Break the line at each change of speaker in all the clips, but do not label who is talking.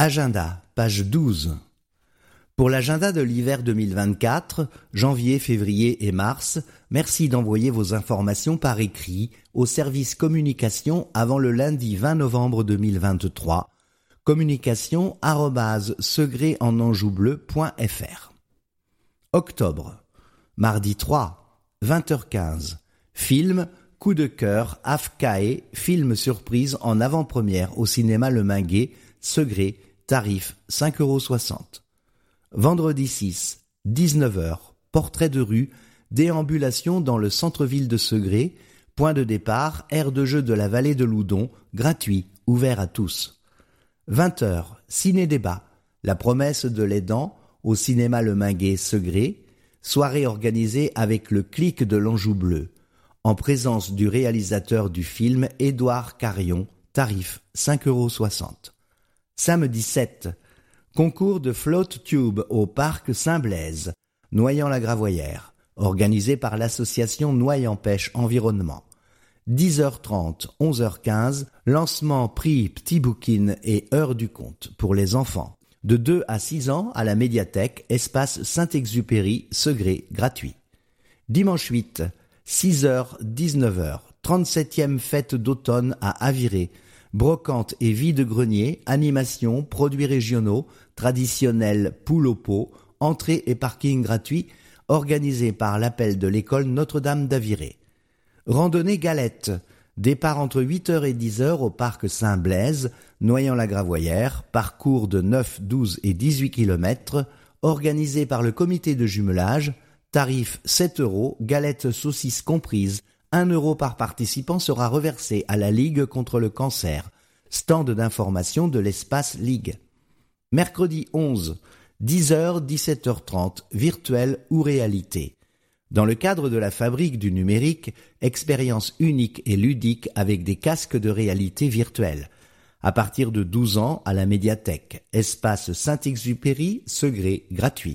Agenda, page 12. Pour l'agenda de l'hiver 2024, janvier, février et mars, merci d'envoyer vos informations par écrit au service communication avant le lundi 20 novembre 2023, communication@segretenanjoubleu.fr. Octobre, mardi 3, 20h15, film Coup de cœur, Afkae, film surprise en avant-première au cinéma Le Minguet, Segré, tarif 5,60 €. Vendredi 6, 19h, portrait de rue, déambulation dans le centre-ville de Segré, point de départ, aire de jeu de la vallée de Loudon, gratuit, ouvert à tous. 20h, ciné-débat, la promesse de l'aidant, au cinéma Le Minguet, Segré, soirée organisée avec le Clic de l'Anjou Bleu, en présence du réalisateur du film Édouard Carion, tarif 5,60 €. Samedi 7, concours de float tube au parc Saint-Blaise, Noyant-la-Gravoyère, organisé par l'association Noyant-Pêche Environnement. 10h30, 11h15, lancement prix Petit Bouquin et heure du compte pour les enfants. De 2 à 6 ans à la médiathèque, espace Saint-Exupéry, Segré, gratuit. Dimanche 8, 6h, 19h, 37e fête d'automne à Aviré, brocante et vide-grenier, animation, produits régionaux, traditionnels poule au pot, entrée et parking gratuit, organisé par l'appel de l'école Notre-Dame d'Aviré. Randonnée galette, départ entre 8h et 10h au parc Saint-Blaise, Noyant-la-Gravoyère, parcours de 9, 12 et 18 km, organisé par le comité de jumelage, tarif 7 €, galette saucisse comprise, 1 € par participant sera reversé à la Ligue contre le cancer, stand d'information de l'espace Ligue. Mercredi 11, 10h, 17h30, virtuel ou réalité. Dans le cadre de la fabrique du numérique, expérience unique et ludique avec des casques de réalité virtuelle. À partir de 12 ans à la médiathèque, espace Saint-Exupéry, Segré, gratuit.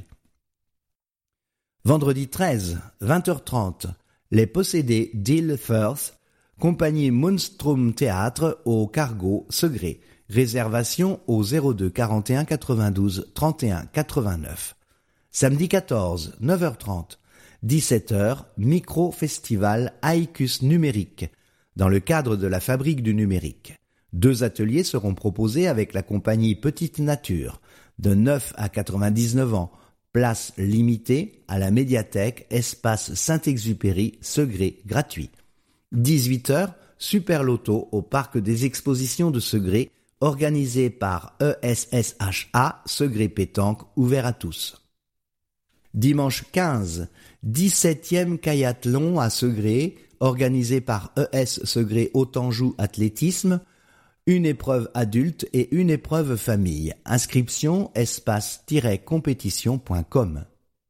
Vendredi 13, 20h30, Les Possédés d'Hill Firth, compagnie Moonstrom Théâtre au Cargo, Segré. Réservation au 02 41 92 31 89. Samedi 14, 9h30, 17h, micro-festival Aicus numérique, dans le cadre de la fabrique du numérique. 2 ateliers seront proposés avec la compagnie Petite Nature, de 9 à 99 ans, place limitée à la médiathèque, espace Saint-Exupéry, Segré, gratuit. 18h, Super Loto au parc des expositions de Segré, organisé par ESSHA, Segré Pétanque, ouvert à tous. Dimanche 15, 17e Kayathlon à Segré, organisé par ES Segré Autanjou Athlétisme, une épreuve adulte et une épreuve famille. Inscription espace-compétition.com.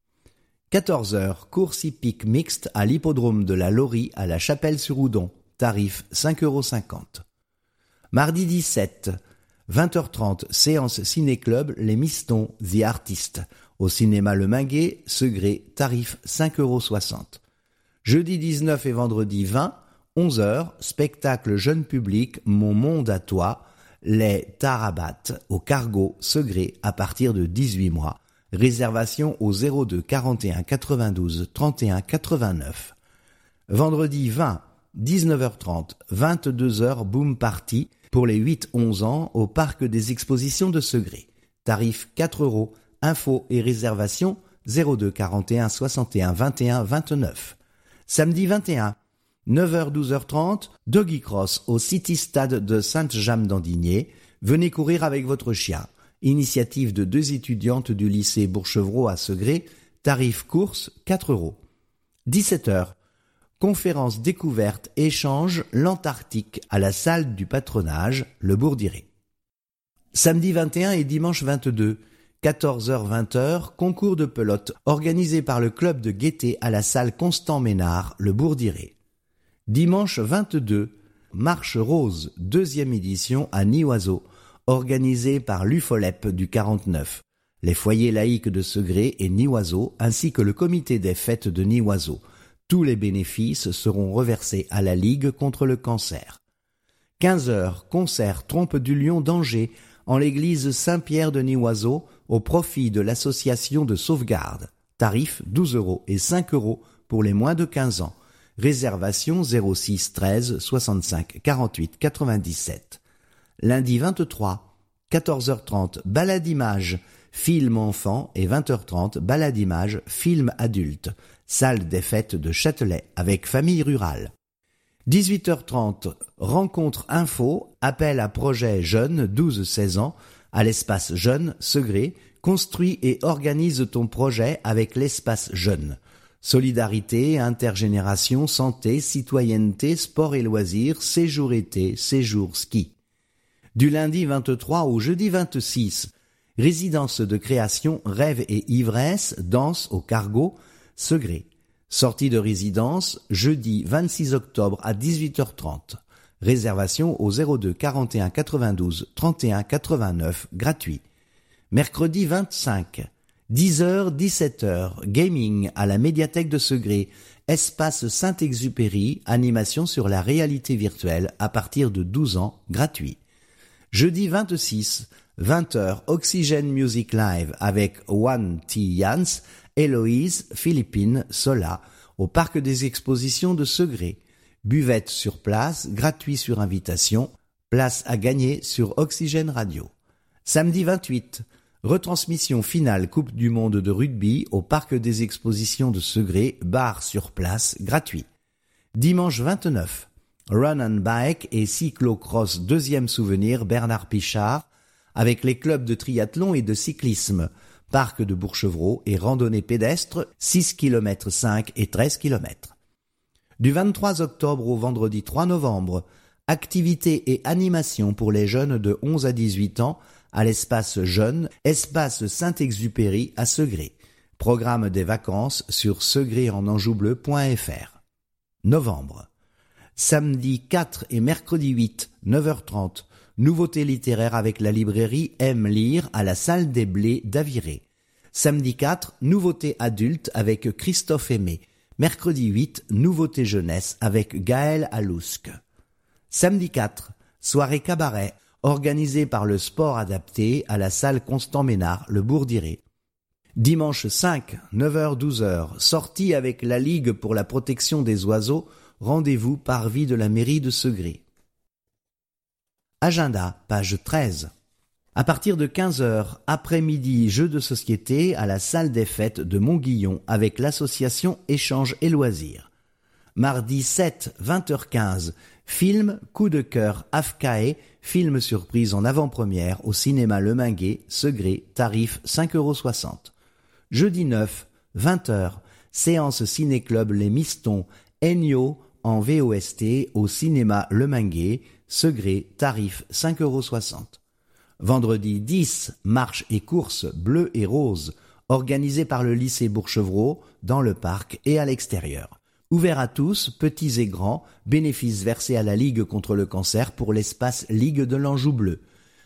14h, course hippique mixte à l'hippodrome de la Laurie à la Chapelle-sur-Oudon. Tarif 5,50 €. Mardi 17, 20h30, séance ciné-club Les Mistons, The Artist, au cinéma Le Minguet, Segré, tarif 5,60 €. Jeudi 19 et vendredi 20, 11h, spectacle jeune public Mon monde à toi, Les Tarabat, au Cargo, Segré, à partir de 18 mois. Réservation au 02 41 92 31 89. Vendredi 20, 19h30, 22h, Boom Party, pour les 8-11 ans, au parc des expositions de Segré. Tarif 4 €, info et réservation 02 41 61 21 29. Samedi 21, 9h 12h30, Doggy Cross au City Stade de Sainte-Jamme-d'Andigné. Venez courir avec votre chien. Initiative de 2 étudiantes du lycée Bourchevreau à Segré. Tarif course 4 €. 17h, conférence découverte échange l'Antarctique à la salle du patronage, le Bourdiré. Samedi 21 et dimanche 22, 14h-20h, concours de pelote organisé par le club de gaieté à la salle Constant Ménard, le Bourdiré. Dimanche 22, Marche Rose, 2e édition à Nioiseau, organisée par l'UFOLEP du 49, les foyers laïcs de Segré et Nioiseau, ainsi que le comité des fêtes de Nioiseau. Tous les bénéfices seront reversés à la Ligue contre le cancer. 15h, concert Trompe du Lion d'Angers, en l'église Saint-Pierre de Nivoiseau au profit de l'association de sauvegarde. Tarif 12 € et 5 € pour les moins de 15 ans. Réservation 06 13 65 48 97. Lundi 23, 14h30, balade image, film enfant et 20h30, balade image, film adulte. Salle des fêtes de Châtelet avec famille rurale. 18h30, rencontre info, appel à projet jeunes 12-16 ans, à l'espace jeune, Segré, construis et organise ton projet avec l'espace jeune. Solidarité, intergénération, santé, citoyenneté, sport et loisirs, séjour été, séjour ski. Du lundi 23 au jeudi 26, résidence de création, rêve et ivresse, danse au cargo, Segré. Sortie de résidence, jeudi 26 octobre à 18h30. Réservation au 02 41 92 31 89, gratuit. Mercredi 25, 10h, 17h, gaming à la médiathèque de Segré, espace Saint-Exupéry, animation sur la réalité virtuelle à partir de 12 ans, gratuit. Jeudi 26, 20h, Oxygène Music Live avec Juan T. Jans, Héloïse, Philippine, Sola, au parc des expositions de Segré. Buvette sur place, gratuit sur invitation, place à gagner sur Oxygène Radio. Samedi 28, retransmission finale Coupe du Monde de rugby au parc des expositions de Segré, bar sur place, gratuit. Dimanche 29, Run and Bike et cyclocross deuxième souvenir Bernard Pichard avec les clubs de triathlon et de cyclisme, parc de Bourchevreau et randonnée pédestre 6 km 5 et 13 km. Du 23 octobre au vendredi 3 novembre, activités et animations pour les jeunes de 11 à 18 ans à l'espace jeune, espace Saint-Exupéry à Segré. Programme des vacances sur segréenanjoubleu.fr. Novembre. Samedi 4 et mercredi 8, 9h30, nouveautés littéraires avec la librairie Aime Lire à la salle des Blés d'Aviré. Samedi 4, nouveautés adultes avec Christophe Aimé. Mercredi 8, nouveautés jeunesse avec Gaël Alouske. Samedi 4, soirée cabaret, organisée par le sport adapté à la salle Constant Ménard, le Bourg-d'Iré. Dimanche 5, 9h-12h, sortie avec la Ligue pour la protection des oiseaux, rendez-vous parvis de la mairie de Segré. Agenda, page 13. À partir de 15h, après-midi, jeux de société à la salle des fêtes de Montguillon avec l'association Échange et Loisirs. Mardi 7, 20h15, film Coup de cœur Afkae, film surprise en avant-première au cinéma Le Minguet, Segré, tarif 5,60 €. Jeudi 9, 20h, séance ciné-club Les Mistons, Ennio en VOST au cinéma Le Minguet, Segré, tarif 5,60 €. Vendredi 10, marche et course bleu et rose, organisée par le lycée Bourchevreau, dans le parc et à l'extérieur. Ouvert à tous, petits et grands, bénéfices versés à la Ligue contre le cancer pour l'espace Ligue de l'Anjou Bleu.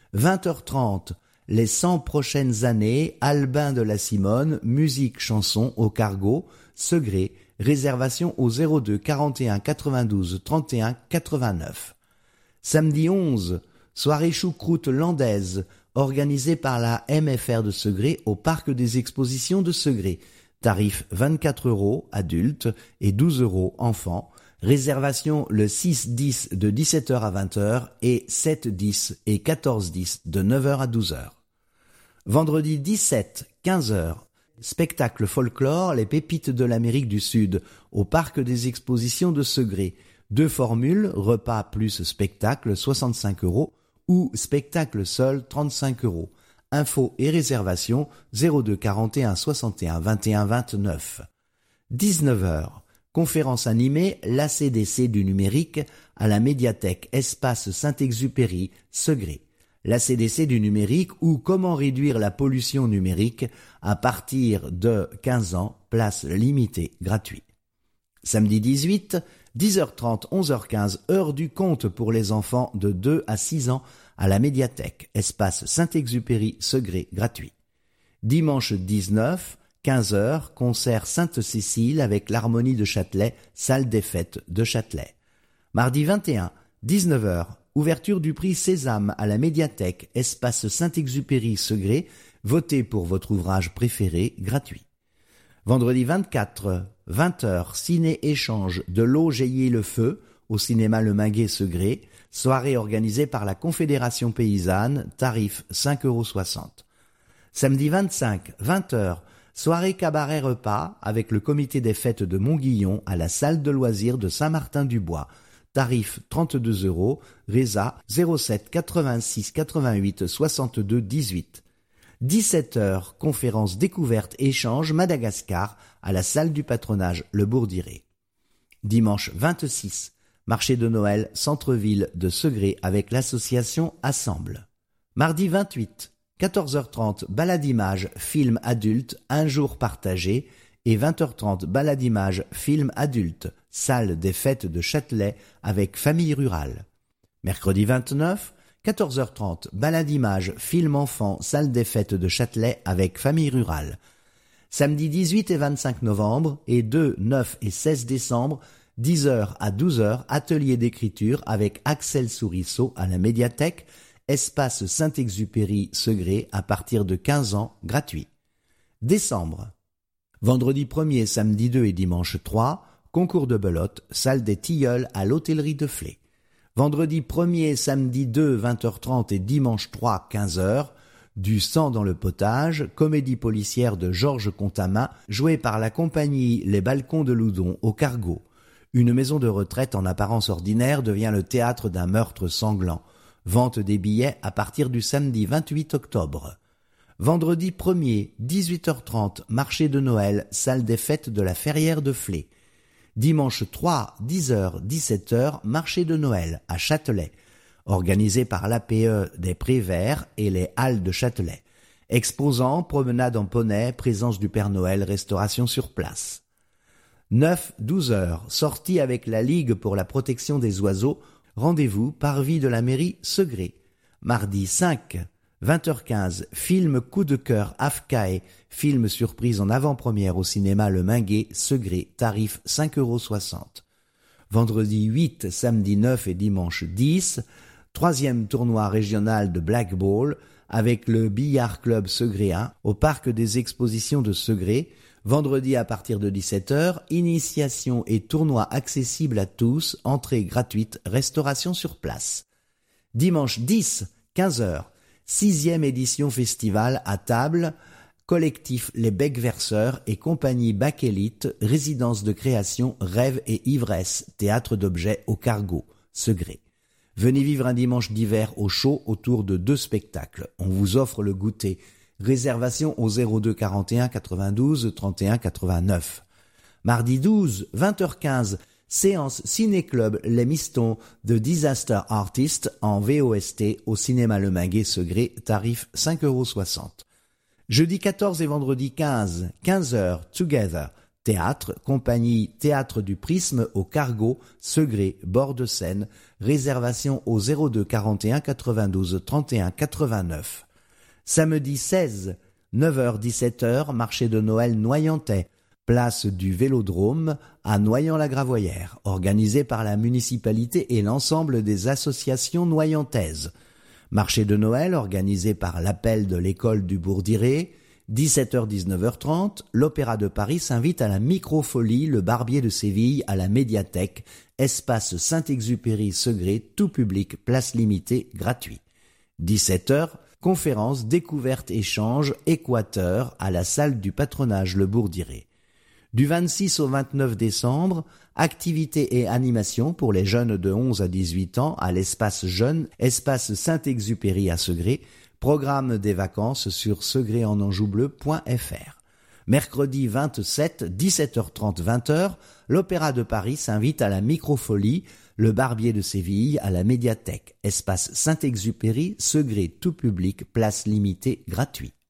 20h30, les 100 prochaines années, Albin de la Simone, musique chanson au cargo, Segré, réservation au 02 41 92 31 89. Samedi 11, soirée choucroute landaise, organisée par la MFR de Segré au parc des expositions de Segré. Tarif 24 € adultes et 12 € enfants. Réservation le 6-10 de 17h à 20h et 7-10 et 14-10 de 9h à 12h. Vendredi 17, 15h. Spectacle folklore Les Pépites de l'Amérique du Sud au parc des expositions de Segré. 2 formules, repas plus spectacle 65 € ou spectacle seul 35 €. Infos et réservations 02 41 61 21 29. 19h. Conférence animée l'ACDC du numérique à la médiathèque Espace Saint-Exupéry, Segré. L'ACDC du numérique ou comment réduire la pollution numérique à partir de 15 ans, place limitée, gratuit. Samedi 18, 10h30, 11h15, heure du conte pour les enfants de 2 à 6 ans à la médiathèque, espace Saint-Exupéry, Segré, gratuit. Dimanche 19, 15h, concert Sainte-Cécile avec l'Harmonie de Châtelet, salle des fêtes de Châtelet. Mardi 21, 19h, ouverture du prix Sésame à la médiathèque, espace Saint-Exupéry, Segré, votez pour votre ouvrage préféré, gratuit. Vendredi 24, 20h, ciné-échange de l'eau jaillit le feu, au cinéma Le Minguet, Segré, soirée organisée par la Confédération Paysanne, tarif 5,60 €. Samedi 25, 20h, soirée cabaret repas avec le comité des fêtes de Montguillon à la salle de loisirs de Saint-Martin-du-Bois, tarif 32 €, Résa 07 86 88 62 18. 17h, conférence découverte échange Madagascar à la salle du patronage Le Bourdiré. Dimanche 26, marché de Noël centre-ville de Segré avec l'association Assemble. Mardi 28, 14h30, baladimage film adulte, un jour partagé, et 20h30, baladimage film adulte, salle des fêtes de Châtelet avec famille rurale. Mercredi 29, 14h30, baladimage film enfant, salle des fêtes de Châtelet avec famille rurale. Samedi 18 et 25 novembre et 2, 9 et 16 décembre, 10h à 12h, atelier d'écriture avec Axel Sourisseau à la médiathèque, espace Saint-Exupéry, Segré, à partir de 15 ans, gratuit. Décembre. Vendredi 1er, samedi 2 et dimanche 3, concours de belote, salle des Tilleuls à l'hôtellerie de Flé. Vendredi 1er, samedi 2, 20h30 et dimanche 3, 15h, du sang dans le potage, comédie policière de Georges Contamin, jouée par la compagnie Les Balcons de Loudon au Cargo. Une maison de retraite en apparence ordinaire devient le théâtre d'un meurtre sanglant. Vente des billets à partir du samedi 28 octobre. Vendredi 1er, 18h30, marché de Noël, salle des fêtes de la Ferrière de Flé. Dimanche 3, 10h, 17h, marché de Noël à Châtelet, organisé par l'APE des Prés Verts et les Halles de Châtelet. Exposants, promenade en poney, présence du Père Noël, restauration sur place. 9, 12h, sortie avec la Ligue pour la protection des oiseaux, rendez-vous parvis de la mairie Segré. Mardi 5, 20h15, film coup de cœur Afkae, film surprise en avant-première au cinéma Le Minguet, Segré, tarif 5,60 €. Vendredi 8, samedi 9 et dimanche 10, 3e tournoi régional de Black Ball avec le Billard Club Segréen au parc des expositions de Segré. Vendredi à partir de 17h, initiation et tournoi accessible à tous, entrée gratuite, restauration sur place. Dimanche 10, 15h, 6e édition festival à table, collectif Les Becs Verseurs et compagnie Bakélite, résidence de création Rêve et Ivresse, théâtre d'objets au Cargo, Segré. Venez vivre un dimanche d'hiver au chaud autour de 2 spectacles. On vous offre le goûter. Réservation au 02 41 92 31 89. Mardi 12, 20h15, séance Ciné-Club Les Mistons de Disaster Artist en VOST au cinéma Le Minguet, Segré, tarif 5,60 €. Jeudi 14 et vendredi 15, 15h, Together, théâtre, compagnie Théâtre du Prisme au Cargo, Segré, bord de Seine, réservation au 02 41 92 31 89. Samedi 16, 9h-17h, marché de Noël Noyentais, place du Vélodrome à Noyant-la-Gravoyère, organisé par la municipalité et l'ensemble des associations noyantaises. Marché de Noël organisé par l'appel de l'école du Bourdiré. 17h-19h30, l'Opéra de Paris s'invite à la Microfolie, le Barbier de Séville à la médiathèque, espace Saint-Exupéry, Segré, tout public, place limitée, gratuit. 17h, conférence, découverte, échange, Équateur, à la salle du patronage Le Bourdiré. Du 26 au 29 décembre, activités et animations pour les jeunes de 11 à 18 ans à l'espace jeune, espace Saint-Exupéry à Segré, programme des vacances sur segréenanjoubleu.fr. Mercredi 27, 17h30, 20h, l'Opéra de Paris s'invite à la Microfolie, le Barbier de Séville à la médiathèque, espace Saint-Exupéry, Segré, tout public, place limitée, gratuit.